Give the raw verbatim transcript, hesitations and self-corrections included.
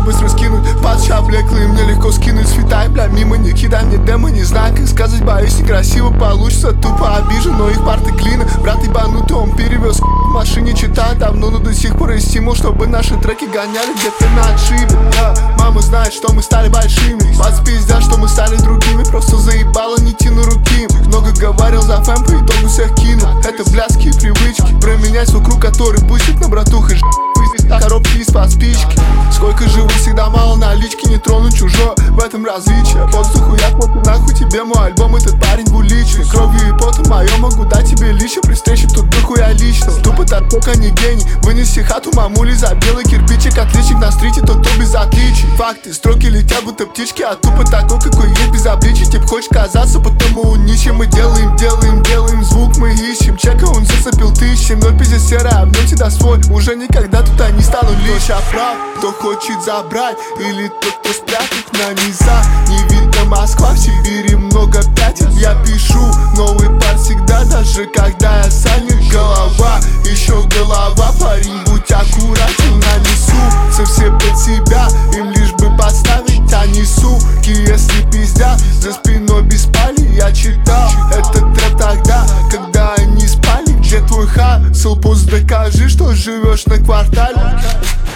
быстро скинуть. Патч облеклый, мне легко скинуть свитай, бля, мимо не кидай мне демо, не знаю, как сказать, боюсь, некрасиво получится. Тупо обижен, но их парты глина. Брат ебанутый, он перевез в машине, читает давно, но до сих пор есть стимул, чтобы наши треки гоняли где-то на отшибе. Yeah. Мама знает, что мы стали большими, пац пиздят, что мы стали другими. Просто заебало не тяну руки. Много говорил за фэм, по итогу всех кинул. Это блядские привычки, променять вокруг, который пустит на братуха ж**. Коробки из-под спички. Сколько живу, всегда мало налички, не трону чужое, в этом различие. Воздуху я вот и нахуй тебе мой альбом, этот парень двуличный. Кровью и потом мое могу дать тебе лично, при встрече тут дохуя лично. Тупо торпок, а не гений. Вынеси хату мамули за белый кирпичик. Отличник на стрите, тот, кто без отличий. Факты, строки летят, будто птички, а тупо такой, какой есть, без обличий. Тип хочешь казаться, потому нищим. Мы делаем, делаем, делаем звук, мы ищем. Чека он засыпил тысячи, ноль пиздец серая, обнем всегда свой. Уже никогда тут они стану лишь. Кто прав, кто хочет забрать, или тот, кто спрятать на низа. Не видно Москва, в Сибири много пятен. Я пишу новый пар всегда, даже когда я занят. Голова, еще голова, парень, будь аккуратен на лесу. Все все под себя, им лишь бы поставить, а не суки, если пиздят за спиной без пали. Я читал этот трэп тогда, когда они спали. Где твой хасл, пусть докажи, что живешь на квартале.